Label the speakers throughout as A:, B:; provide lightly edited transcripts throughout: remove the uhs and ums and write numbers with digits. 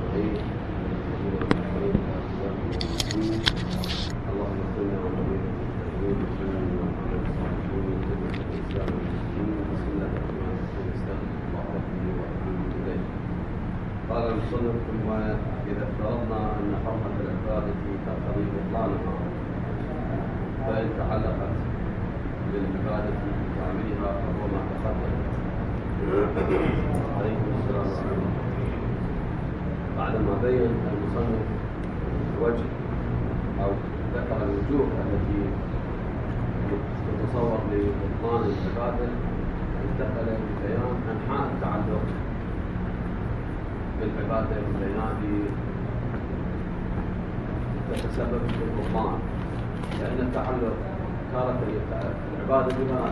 A: أجمعين. اللهم صل على نبينا محمد وعلى آله وصحبه وسلم. الإسلام والمسلمين. بسم الله الرحمن الرحيم. استغفر الله ربي وأتوب إليه. قال المصنف: وإذا افترضنا أن حرمة العبادة تقتضي بطلانها، فإن تعلقت بالعبادة بكاملها فهو ما تقدم. عليكم السلام ورحمة الله. بعدما بين المصنف وجه أو ذكر الوجوه التي تتصور لبطلان العبادة، انتقل لبيان أنحاء التعلق بالعبادة بالعناية تتسبب في البطلان، لأن التعلق تارة العبادة بما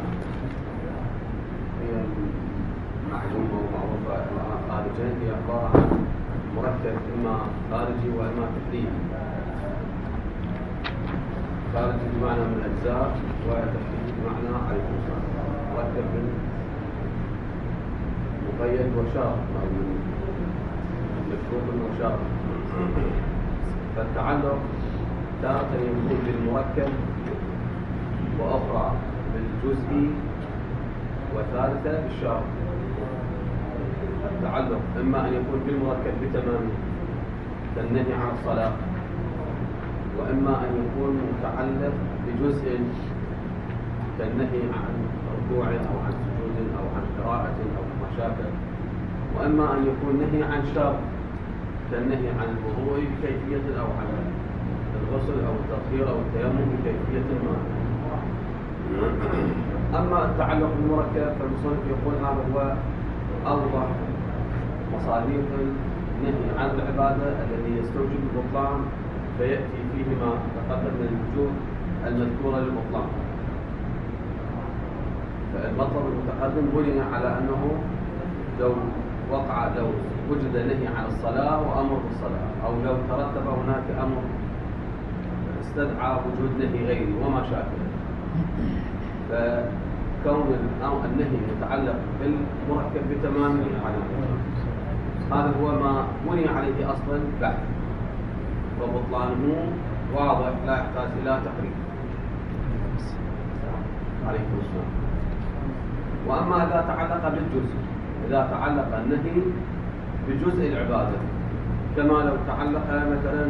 A: هي معلومة ومعروفة خارجين هي عبارة عن مركب إما خارجي وإما تحليلي. خارجي بمعنى من الأجزاء، وتحليلي بمعنى عليكم السلام مركب من مقيد وشاق أو من مشروط وشاق. فالتعلق تارة يكون بالمركب، وأخرى بالجزئي، وثالثة بالشاق. التعلق إما أن يكون بالمركب بتمامه كالنهي عن الصلاة، وإما أن يكون متعلق بجزء كالنهي عن ركوع أو عن سجود أو عن قراءة أو ما شابه، وإما أن يكون نهي عن شرط كالنهي عن الوضوء بكيفية أو عن الغسل أو التطهير أو التيمم بكيفية ما. أما التعلق بالمركب فالمصنف يقول هذا هو أوضح مصادر النهي عن العبادة الذي يستوجب البطلان، فيأتي فيه ما تقدم من الوجوه المذكورة للبطلان. فالمطلب المتقدم بني على أنه لو وجد نهي عن الصلاة وأمر بالصلاة، أو لو ترتب هناك أمر استدعى وجود نهي غيري وما شابه، فكون النهي متعلق بالمركب بتمامه هذا هو ما بني عليه أصلا البحث، وبطلانه واضح لا يحتاج إلى تقرير. عليكم السلام. وأما إذا تعلق بالجزء، إذا تعلق النهي بجزء العبادة، كما لو تعلق مثلا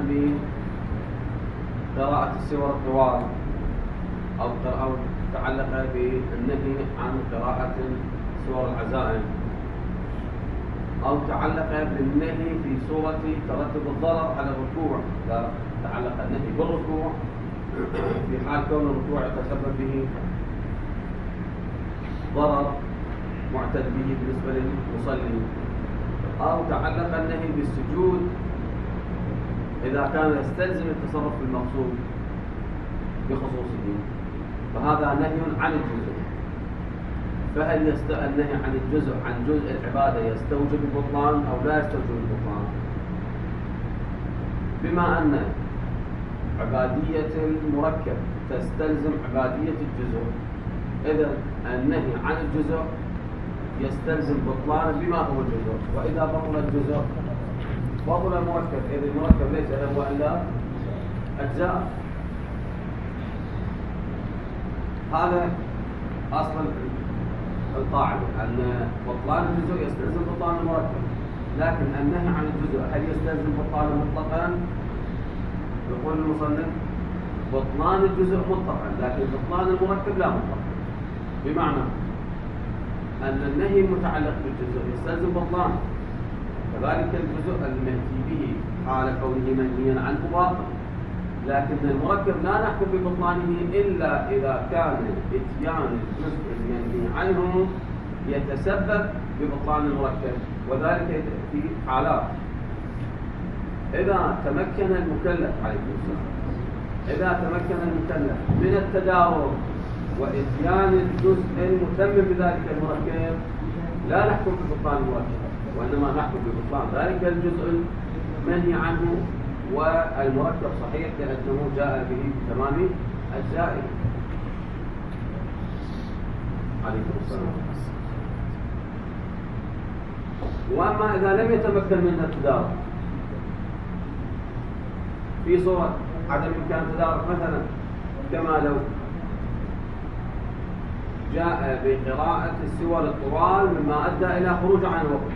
A: بقراءة السور الطوال، أو تعلق بالنهي عن قراءة سور العزائم، أو تعلق بالنهي في سورة ترتب الضرر على الركوع، إذا تعلق النهي بالركوع في حال كون الركوع يتسبب به ضرر معتد به بالنسبة للمصلي، أو تعلق النهي بالسجود إذا كان يستلزم التصرف بالمقصود بخصوصه، فهذا نهي عن الجزء. فهل النهي عن الجزء عن جزء العبادة يستوجب البطلان أو لا يستوجب البطلان؟ بما أن عبادية المركب تستلزم عبادية الجزء، إذا النهي عن الجزء يستلزم بطلان بما هو الجزء، وإذا بطل الجزء بطل المركب، إذا المركب ليس هو إلا أجزاء. هذا أصل القاعدة، أن بطلان الجزء يستلزم بطلان المركب، لكن النهي عن الجزء هل يستلزم بطلان مطلقا؟ يقول المصنف بطلان الجزء مطلقا، لكن بطلان المركب لا مطلقا، بمعنى أن النهي المتعلق بالجزء يستلزم بطلان، كذلك الجزء المنهي به حال كونه منهيا عنه باطل، لكن المركب لا نحكم ببطلانه إلا إذا كان إتيان الجزء المنهي عنه يتسبب ببطلان المركب، وذلك في حالات: إذا تمكن المكلف عليكم السلام، إذا تمكن المكلف من التدارك وإتيان الجزء المتمم بذلك المركب لا نحكم ببطلان المركب، وإنما نحكم ببطلان ذلك الجزء المنهي عنه، والمركب صحيح لأنه جاء به بتمام أجزائه. عليكم السلام. وأما إذا لم يتمكن من التدارك في صورة عدم إمكان التدارك مثلا، كما لو جاء بقراءة السور الطوال مما أدى إلى خروج عن الوقت،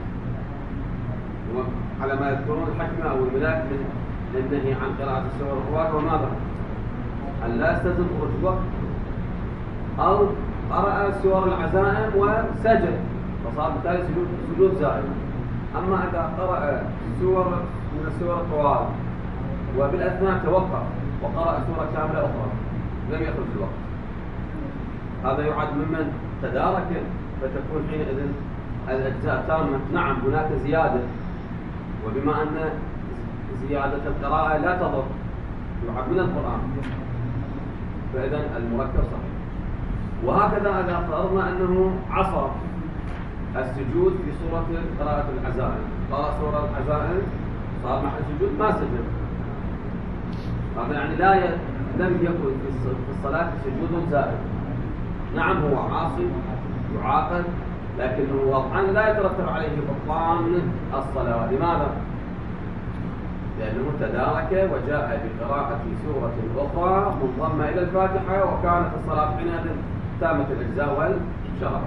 A: على ما يذكرون الحكمة أو الملاك من النهي عن قراءة السور الطوال، وماذا؟ أن لا يستلزم خروج الوقت، أو قرأ سور العزائم وسجد فصار بالتالي سجود زائد. أما إذا قرأ سور من السور الطوال وبالأثناء توقف وقرأ سورة كاملة أخرى لم يخرج الوقت، هذا يعد ممن تدارك، فتكون حينئذ الأجزاء تامة. نعم هناك زيادة، وبما أن زيادة القراءة لا تضر يعد من القرآن، فإذا المركب صحيح. وهكذا إذا فرضنا أنه عصى السجود في سورة قراءة العزائم، قرأ سورة العزائم صار محل السجود ما سجد، هذا يعني لم يكن في الصلاة سجود زائد. نعم هو عاصي يعاقب، لكنه وضعا لا يترتب عليه بطلان الصلاة. لماذا؟ لأنه تدارك وجاء بقراءة سورة أخرى منضمة إلى الفاتحة، وكانت الصلاة حينئذ تامة الأجزاء والشرع.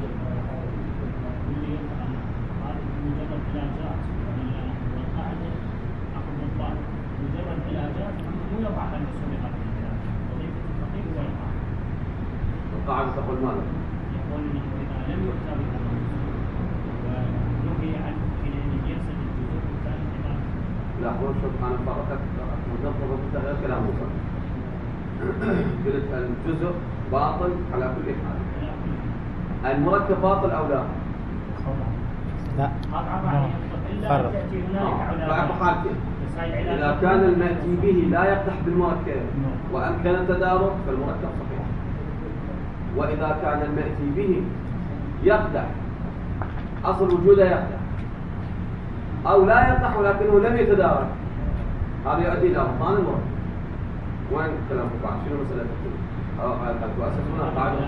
A: القاعدة تقول ماذا؟
B: يقول إذا لم يؤتى بهذا ونهي عنه حينئذ يفسد الجزء الثاني.
A: لا هو شوف أنا فرقت ونظر بتغيير كلام موسى. قلت الجزء باطل على كل حال. المركب باطل أو لا؟
C: لا.
B: فرق.
A: بعد حالتين. إذا كان المأتي به لا يقدح بالمركب وأمكن التدارك فالمركب صحيح. وإذا كان المأتي به يقدح، أصل وجوده يقدح، أو لا يقدح ولكنه لم يتدارك، هذا يؤدي إلى بطلان المركب. وين كلام بعد؟ شنو مسألة أساسنا قاعدة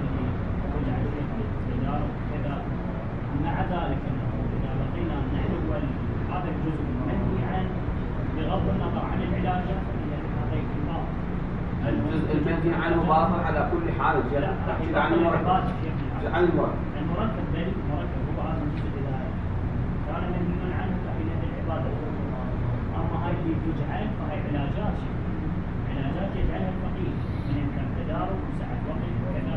B: مع ذلك إذا بقينا نحن هذا الجزء المنهي عنه بغض النظر عن العلاجات هذا يكون
A: الجزء المنهي عنه باطل على كل حال. تحكي عن المركب. عن المركب.
B: المركب ذلك المركب هو هذا الجزء الإلهي كان منهي عنه فإلى العبادة. أما هاي اللي تجعل فهي علاجات يجعلها الفقيه من يمكن تدارك وسعة وقت وكذا.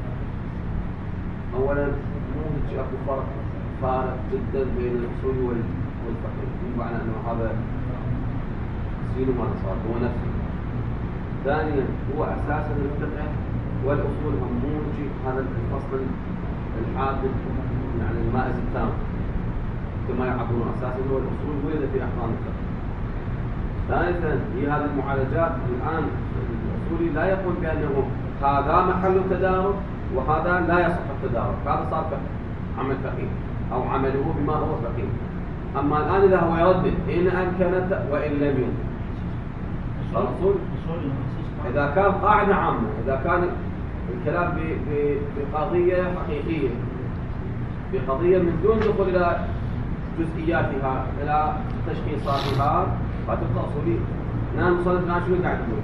A: أولا مو اكو فارق جدا بين الأصول والفقيه، بمعنى أنه هذا سين ما صار هو نفسه. ثانيا هو أساسا الفقه والأصول هم موجب هذا الفصل الحاكم يعني المائز التام كما يعبرون. أساسا هو الأصول ولد في أحكام الفقه. ثالثا هي هذه المعالجات الآن الأصولي لا يقول بأنه هذا محل التدارك وهذا لا يصح التدارك، هذا صار فقه عمل فقيه أو عمله بما هو فقيه. أما الآن إذا هو يردد إن أمكنت وإن لم يمكن، الأصول إذا كان قاعدة عامة، إذا كان الكلام بقضية حقيقية، بقضية من دون دخول إلى جزئياتها إلى تشخيصاتها، فتبقى أصولية. نحن صلتنا شنو قاعد نقول؟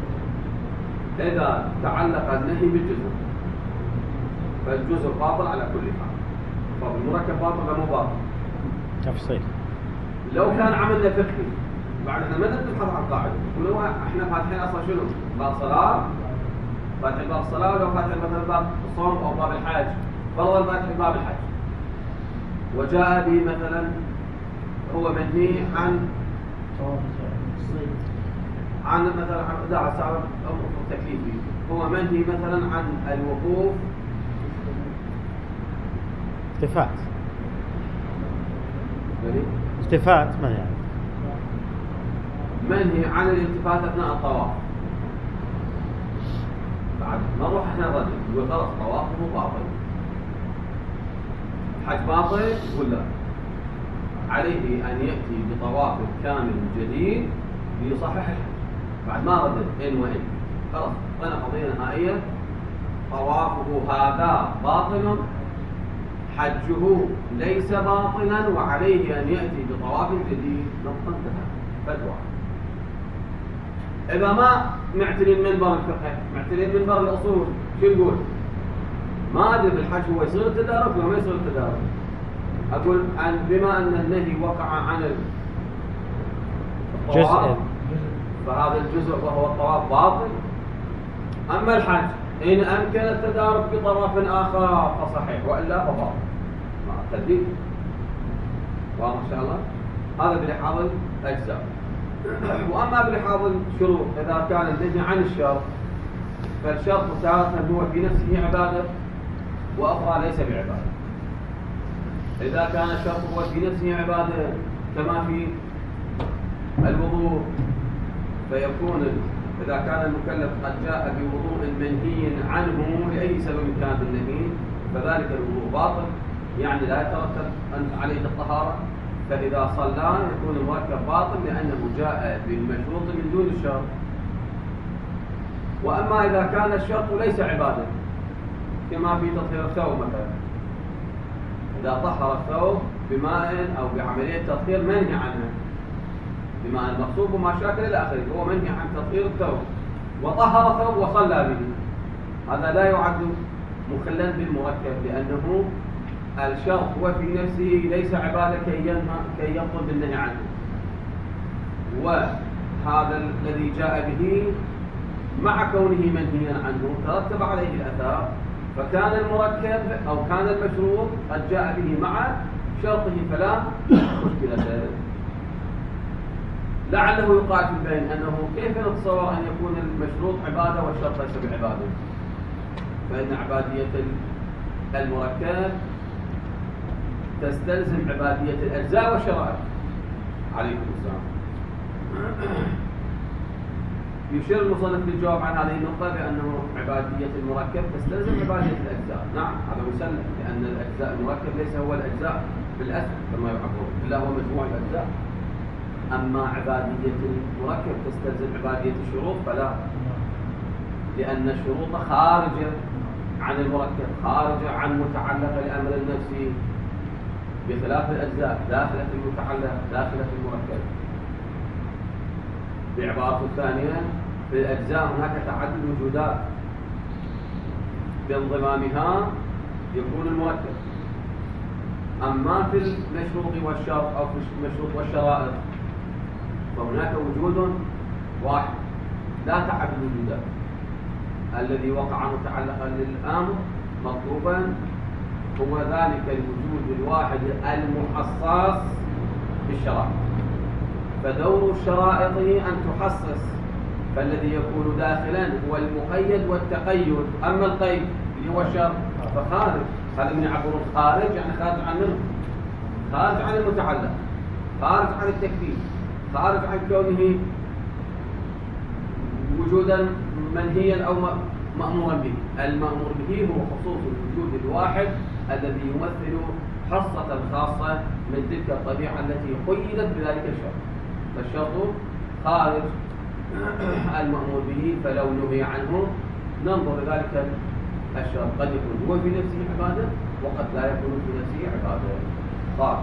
A: إذا تعلق النهي بالجزء فالجزء باطل على كل حال. فالمركب باطل ولا مو باطل؟
C: تفصيل.
A: لو كان عملنا فقهي بعد ما نبحث عن قاعدة، ولو احنا فاتحين اصلا شنو؟ باب صلاة، فاتحين باب الصلاة، ولو فاتحين مثلا باب الصوم او باب الحج، فرضا فاتحين باب الحج وجاء به مثلا هو منهي عن مثلا عن اداء الساعة امر تكليفي، هو منهي مثلا عن الوقوف
C: التفات ما يعني
A: منهي عن الالتفات اثناء الطواف. بعد نروح احنا الرجل يقول خلاص طوافه باطل، حج باطل ولا عليه ان ياتي بطواف كامل جديد ليصحح الحج. بعد ما ردد ان وان خلاص انا قضيه نهائيه، طوافه هذا باطل، حجه ليس باطلا، وعليه ان ياتي بطواف جديد. نقطه انتهى فتوى. إذا ما معتنين منبر الفقه، معتنين منبر الأصول، شو نقول؟ ما أدري بالحج هو يصير التدارك ولا ما يصير التدارك. أقول بما أن النهي وقع عن الطواف فهذا الجزء وهو الطواف باطل. أما الحج إن أمكن التدارك بطرف آخر فصحيح، وإلا فباطل مع التدليل. واضح إن شاء الله؟ هذا بلحاظ الأجزاء. وأما بلحاظ الشروط، إذا كان النهي عن الشرط فالشرط تارة هو في نفسه عبادة وأخرى ليس بعبادة. إذا كان الشرط هو في نفسه عبادة كما في الوضوء فيكون إذا كان المكلف قد جاء بوضوء منهي عنه لأي سبب كان النهي فذلك الوضوء باطل، يعني لا يترتب عليه الطهارة. فإذا صلى يكون المركب باطل لأنه جاء بالمشروط من دون الشرط. وأما إذا كان الشرط ليس عبادة كما في تطهير الثوب مثلا، إذا طهر الثوب بماء أو بعملية تطهير منهي عنه بماء المغصوب وما شاكل إلى آخره، هو منهي عن تطهير الثوب وطهر الثوب وصلى به، هذا لا يعد مخلا بالمركب لأنه الشرط هو في نفسه ليس عبادة كي يبطل بالنهي عنه. وهذا الذي جاء به مع كونه منهيا عنه ترتب عليه الأثار، فكان المركب أو كان المشروط قد جاء به مع شرطه فلا مشكلة. لعله يقال في البين أنه كيف نتصور أن يكون المشروط عبادة والشرط ليس بعبادة، فإن عبادية المركب تستلزم عبادية الأجزاء والشرائع. عليكم السلام. يشير المصنف بالجواب عن هذه النقطة بأنه عبادية المركب تستلزم عبادية الأجزاء. نعم هذا مسلم، لأن الأجزاء المركب ليس هو الأجزاء بالأسف كما يعبر، إلا هو مجموع الأجزاء. أما عبادية المركب تستلزم عبادية الشروط فلا، لأن الشروط خارجة عن المركب، خارجة عن متعلق الأمر النفسي، بخلاف الأجزاء داخلة المتعلق داخلة المركب. بعبارة ثانية في الأجزاء هناك تعدد وجودات بانضمامها يكون المركب. أما في المشروط والشرط أو في المشروط والشرائط فهناك وجود واحد لا تعدد وجودات، الذي وقع متعلقا للأمر مطلوبا هو ذلك الوجود الواحد المحصص بالشرائط. فدور الشرائط أن تحصص، فالذي يكون داخلا هو المقيد والتقيد. أما القيد اللي هو الشرط فخارج، هذا من يعبر خارج يعني خارج عن منه، خارج عن المتعلق، خارج عن التكليف، خارج عن كونه وجودا منهيا أو مأمورا به. المأمور به هو خصوص الوجود الواحد الذي يمثل حصة خاصة من تلك الطبيعة التي قيدت بذلك الشرط. فالشرط خارج المأمور به، فلو نهي عنه ننظر ذلك الشرط قد يكون هو في نفسه عبادة وقد لا يكون في نفسه عبادة. طيب.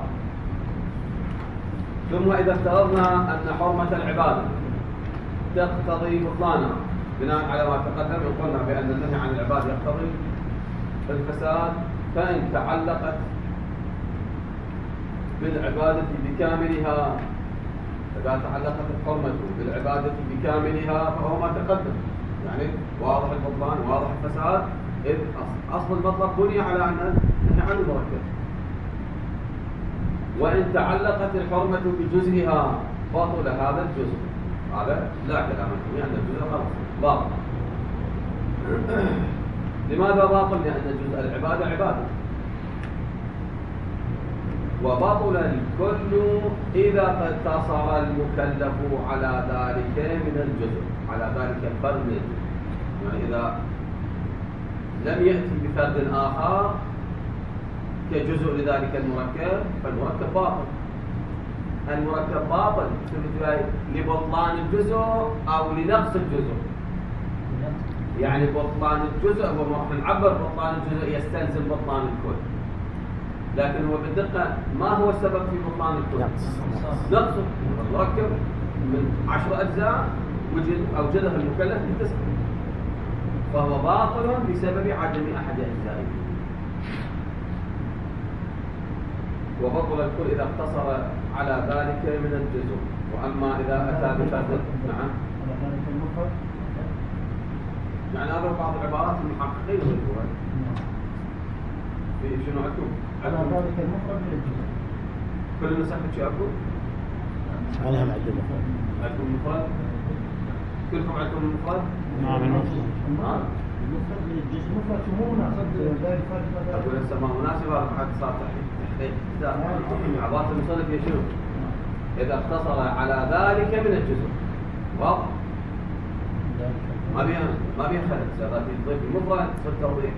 A: ثم إذا افترضنا أن حرمة العبادة تقتضي بطلانها بناء على ما تقدم، قلنا بأن النهي عن العبادة يقتضي الفساد، فإن تعلقت بالعبادة بكاملها، إذا تعلقت الحرمة بالعبادة بكاملها فهو ما تقدم، يعني واضح البطلان واضح الفساد، إذ أصل المطلب بني على أن النهي عن المركب. وإن تعلقت الحرمة بجزئها بطل هذا الجزء، هذا لا كلام فيه أن الجزء خلاص باطل. لماذا باطل؟ لأن جزء العبادة عبادة، وبطل الكل إذا اقتصر المكلف على ذلك من الجزء، على ذلك الفرد. يعني إذا لم يأتي بفرد آخر كجزء لذلك المركب فالمركب باطل. المركب باطل لبطلان الجزء أو لنقص الجزء. يعني بطلان الجزء هو نعبر بطلان الجزء يستلزم بطلان الكل، لكن هو بالدقة ما هو السبب في بطلان الكل؟ نقصه. مركب من 10 أجزاء أوجده المكلف بالتسبب، فهو باطل بسبب عدم أحد أجزائه. وبطل الكل إذا اقتصر على ذلك من الجزء. وأما إذا أتى بفرد، نعم، يعني هذا بعض العبارات المحققين يقولون في شنو عندكم؟
B: على ذلك المفرد من الجزء.
A: كل نسخة شو عندكم؟
C: أنا هم عندنا
A: عندكم مفرد؟ كلكم عندكم المفرد؟
C: نعم المفرد.
B: المفرد من الجزء. المفرد مو مناسب ذلك فرد.
A: أقول هسه ما مناسب، هذا حق صار تحقيق عبارة المصنف هي شنو؟ إذا اقتصر على ذلك من الجزء. واضح؟ ما بيها خلل، إذا تضيف المفرد تصير توضيح.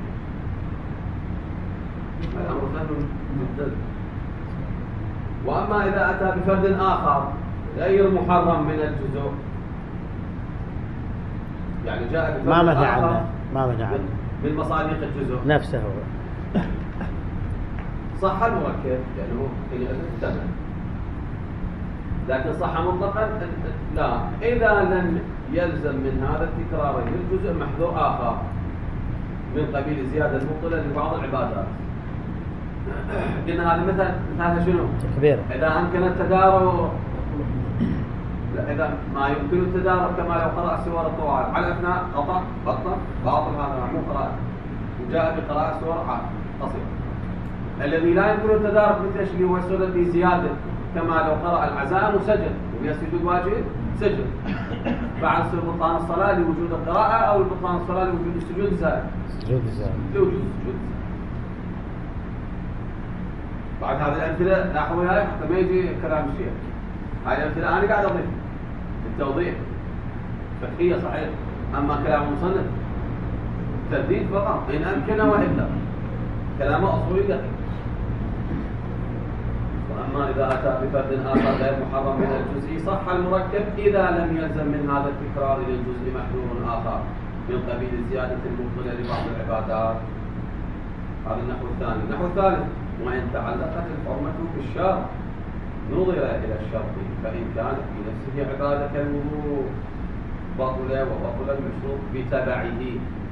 A: الأمر سهل جدا. وأما إذا أتى بفرد آخر غير محرم من الجزء، يعني جاء بفرد
C: ما منع
A: آخر
C: عنه، ما منع عنه
A: من مصادق الجزء
C: نفسه هو.
A: صح المركب لأنه حينئذ الثمن، لكن صح مطلقا لا، إذا لم يلزم من هذا التكرار للجزء محذور آخر من قبيل زيادة مبطلة لبعض العبادات. قلنا هذا مثلا شنو؟
C: تكبير.
A: إذا أمكن التدارك، إذا ما يمكن التدارك كما لو قرأ سور الطوال على أثناء خطأ باطل، هذا مو قراءة، وجاء بقراءة سور قصيرة. الذي لا يمكن التدارك مثل اللي هو السورة بزيادة كما لو قرأ العزائم وسجد ويسجد الواجب سجد، بعد يصير بطلان الصلاة لوجود القراءة أو بطلان الصلاة لوجود السجود الزائد.
C: سجود الزائد.
A: لوجود السجود. بعد هذه الأمثلة لاحظوا هاي حتى ما يجي كلام الشيخ. هاي الأمثلة أنا قاعد أضيف التوضيح فقهية صحيح، أما كلام المصنف ترديد فقط إن أمكن وإلا، كلامه أصولي دقيق. وأما إذا أتى بفرد آخر غير محرم من الجزء صح المركب إذا لم يلزم من هذا التكرار للجزء محذور آخر من قبيل زيادة المبطلة لبعض العبادات. هذا النحو الثاني. النحو الثالث: وإن تعلقت الحرمة بالشرط نظر إلى الشرط، فإن كانت في نفسه عبادة كالوضوء بطل وبطل المشروط بتبعه.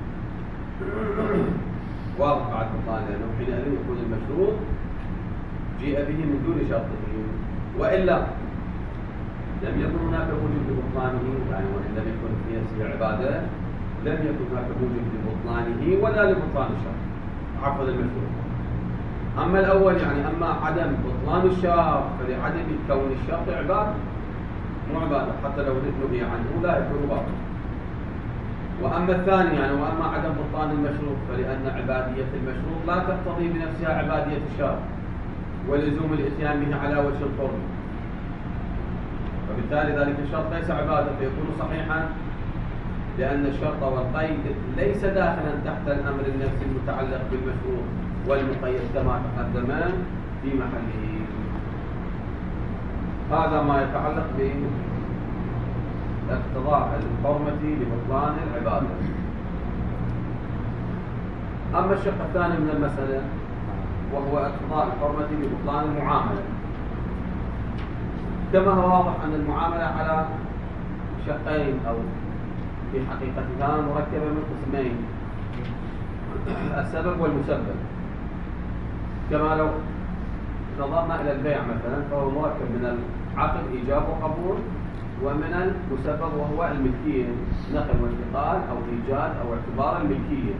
A: واضح بعد بطلان، لأنه حينئذ يكون المشروط جيء به من دون شرطه، وإلا لم يكن هناك موجب لبطلانه، يعني وإن لم يكن في نفسه عبادة لم يكن هناك موجب لبطلانه ولا لبطلان الشرط، عفوا المشروط. أما الأول يعني أما عدم بطلان الشرط فلعدم كون الشرط عبادة، مو عبادة حتى لو نهي عنه لا يكون باطل. وأما الثاني يعني وأما عدم بطلان المشروط فلأن عبادية المشروط لا تقتضي بنفسها عبادية الشرط ولزوم الإتيان به على وجه القرب، فبالتالي ذلك الشرط ليس عبادة فيكون صحيحا، لأن الشرط والقيد ليس داخلا تحت الأمر النفسي المتعلق بالمشروط والمقيد كما تقدم في محله. هذا ما يتعلق باقتضاء الحرمة لبطلان العبادة. أما الشق الثاني من المسألة وهو اقتضاء الحرمة لبطلان المعاملة، كما هو واضح أن المعاملة على شقين أو في حقيقتها مركبة من قسمين: السبب والمسبب. كما لو نظرنا إلى البيع مثلا فهو مركب من العقد إيجاب وقبول، ومن المسبب وهو الملكية، نقل وانتقال أو إيجاد أو اعتبار الملكية.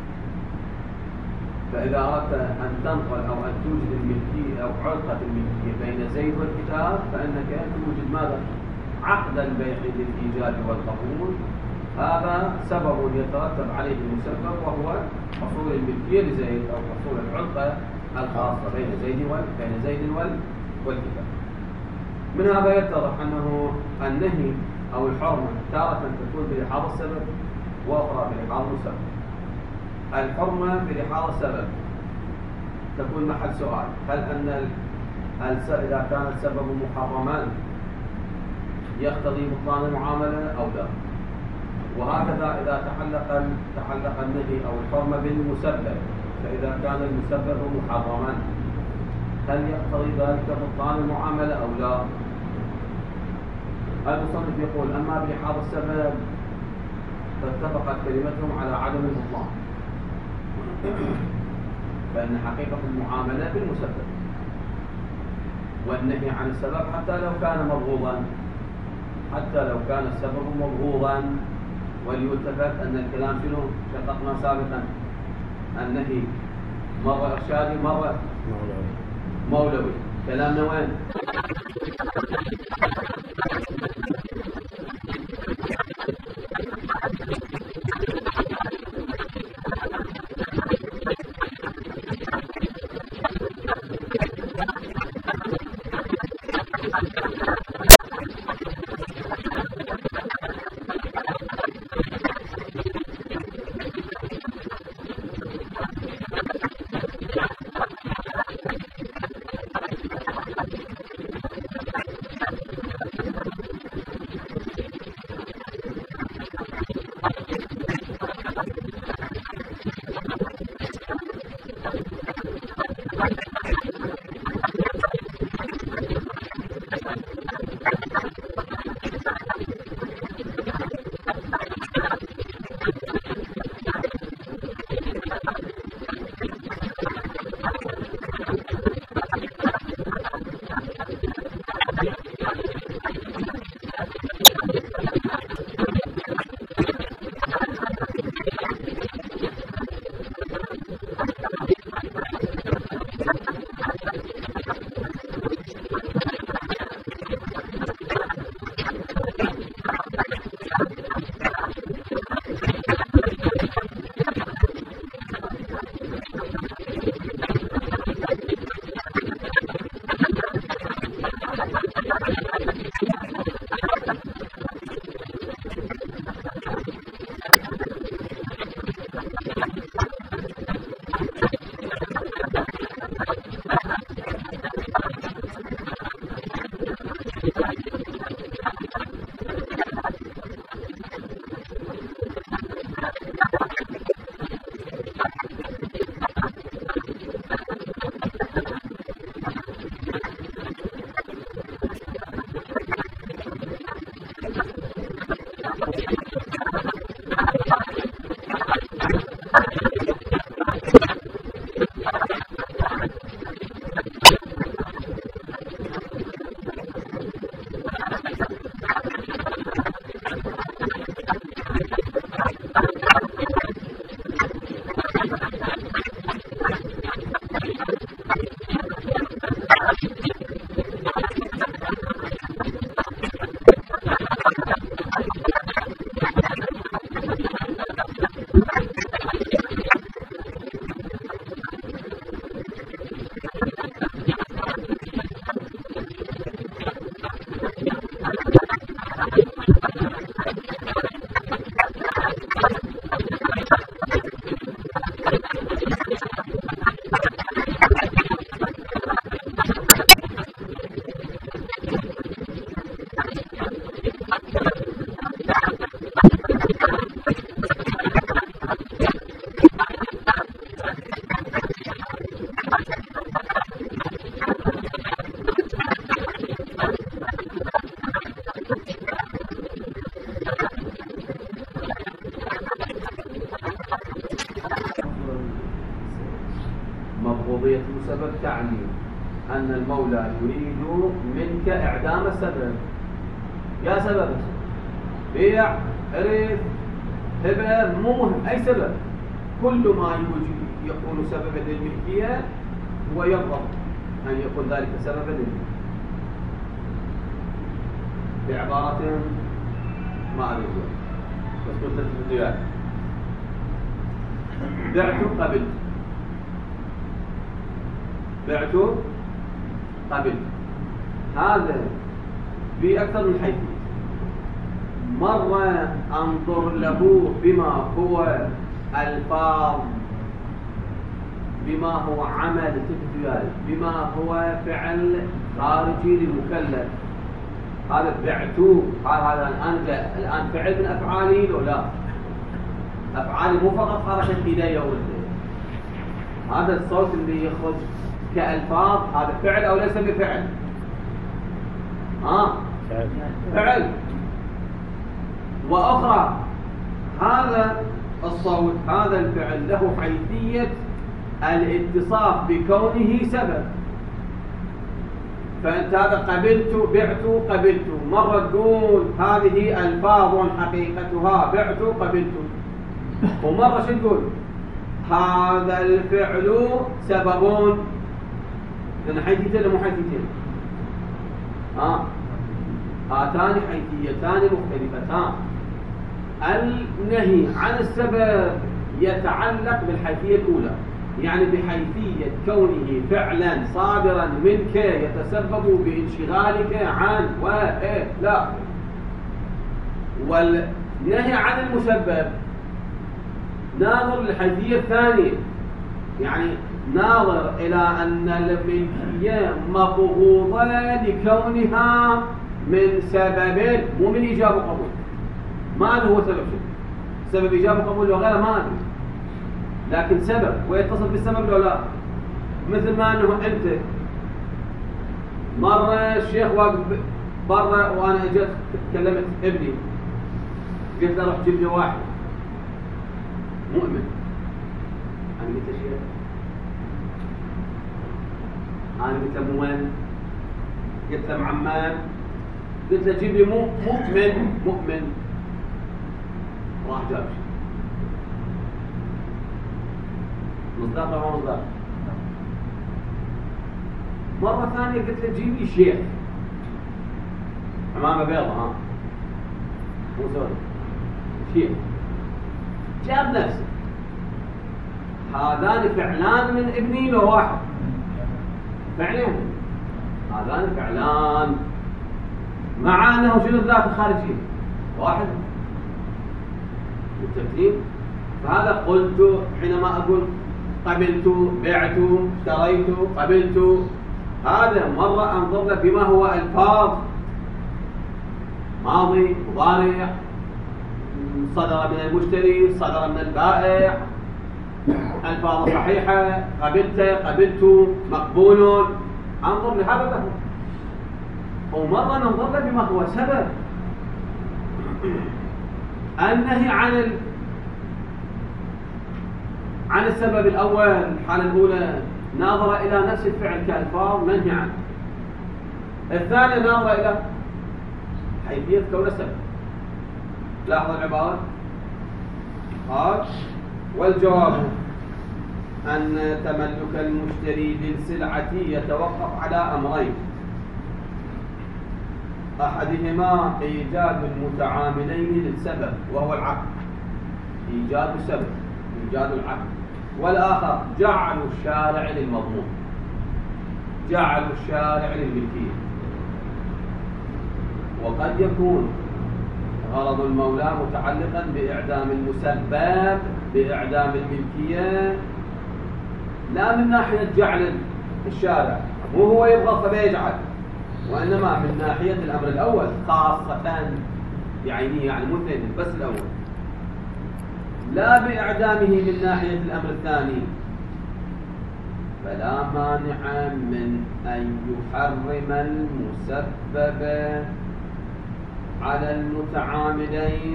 A: فإذا أردت أن تنقل أو أن توجد الملكية أو علقة الملكية بين زيد والكتاب فإنك توجد ماذا؟ عقد البيع للإيجاد والقبول. هذا سبب يترتب عليه المسبب وهو حصول الملكية لزيد أو حصول العلقة الخاصة بين زيد والكتاب. من هذا يتضح أنه النهي أو الحرمة تارة تكون بلحاظ السبب وأخرى بلحاظ المسبب. الحرمة بلحاظ السبب تكون محل سؤال: هل أن إذا كان السبب محرما يقتضي بطلان المعاملة أو لا؟ وهكذا إذا تعلق النهي أو الحرمة بالمسبب، فإذا كان المسبب محرما هل يقتضي ذلك بطلان المعاملة أو لا؟ المصنف يقول أما بلحاظ السبب فاتفقت كلمتهم على عدم البطلان، فإن حقيقة المعاملة بالمسبب، والنهي عن السبب حتى لو كان مبغوضا، حتى لو كان السبب مبغوضا. وليتفق أن الكلام شنو شققنا سابقا، النهي مرة إرشادي مرة مولوي. كلامنا وين؟ مبغوضية السبب تعني أن المولى يريد منك إعدام السبب. يا سبب بيع، إرث، هبة، مو مهم أي سبب، كل ما يكون سببا للملكية هو يرغب أن يكون ذلك سببا للملكية. بعبارة ما أريد بس كنت تتبديات بعت قبل، بعت قبل، هذا بأكثر من حيث. مرة أنظر له بما هو الفاظ، بما هو عمل تكتيال، بما هو فعل خارجي للمكلف. هذا بعتوه، هذا الآن فعل من أفعالي لو لا أفعالي، مو فقط حركة إيدي ورجلي. هذا الصوت اللي يخرج كألفاظ هذا فعل أو ليس بفعل؟ فعل. وأخرى هذا الصوت هذا الفعل له حيثية الاتصاف بكونه سبب. فأنت هذا قبلت بعت قبلت، مرة تقول هذه ألفاظ حقيقتها بعت قبلت، ومرة شو تقول هذا الفعل سبب. لأن حيثيتين مو حيثيتين، هاتان حيثيتان مختلفتان. النهي عن السبب يتعلق بالحيثية الأولى، يعني بحيثية كونه فعلا صادرا منك يتسبب بانشغالك عن لا. والنهي عن المسبب ناظر للحيثية الثانية، يعني ناظر إلى أن الملكية مبغوضة لكونها من سبب، مو من إيجاب وقبول. ما أدري هو سبب شو، سبب إيجاب وقبول وغيره ما أدري، لكن سبب ويتصل بالسبب لو لا. مثل ما أنه أنت مرة الشيخ واقف برا وأنا أجت كلمت ابني قلت له روح جيب لي واحد مؤمن. أنا قلت له شيخ، أنا قلت له مؤمن، قلت له معمان، قلت له جيب لي مؤمن راح جاب شيء مصداق ولا مصداق. مرة ثانية قلت له جيب لي شيخ عمامة بيضة، مو سوري شيخ، جاب نفسه. هذان فعلان من ابني لو واحد، فعلين هذان فعلان، مع انه شنو الذات الخارجية واحد بالترتيب. فهذا قلت حينما اقول قبلت بعت اشتريت قبلت، هذا مرة انظر له بما هو الفاظ ماضي مضارع، صدر من المشتري صدر من البائع، الفاظ صحيحة، قبلت مقبول، انظر لهذا له. ومرة ننظر له بما هو سبب. النهي عن السبب الأول، الحالة الأولى ناظر إلى نفس الفعل كألفاظ منهي عنه. الثانية ناظر إلى حيثية كون السبب. لاحظ العبارة قال: والجواب أن تملك المشتري للسلعة يتوقف على أمرين: أحدهما إيجاد المتعاملين للسبب وهو العقد، إيجاد السبب إيجاد العقد، والآخر جعل الشارع للمضمون، جعل الشارع للملكية. وقد يكون غرض المولى متعلقا بإعدام المسبب بإعدام الملكية، لا من ناحية جعل الشارع مو هو يبغى فبيجعل، وإنما من ناحية الأمر الأول خاصة بعينه، يعني مو اثنين بس الأول، لا بإعدامه من ناحية الأمر الثاني. فلا مانع من أن يحرم المسبب على المتعاملين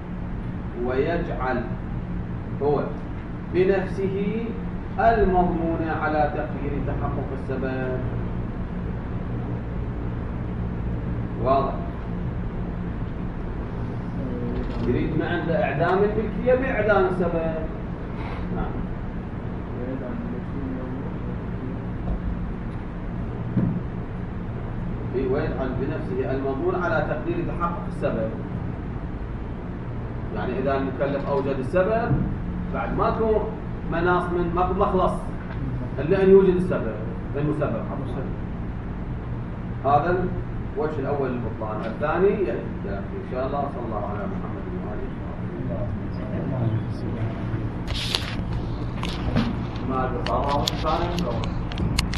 A: ويجعل هو بنفسه المضمون على تقدير تحقق السبب. واضح؟ يريد ما عنده إعدام الملكية بإعدام السبب. نعم. ويجعل بنفسه المضمون على تقدير تحقق السبب. يعني إذا المكلف أوجد السبب بعد ماكو مناص من ماكو مخلص إلا أن يوجد السبب المسبب. هذا الوجه الأول للبطلان. الثاني يأتي إن شاء الله. صلى الله على محمد وآله وصحبه. ما هذا صار ثاني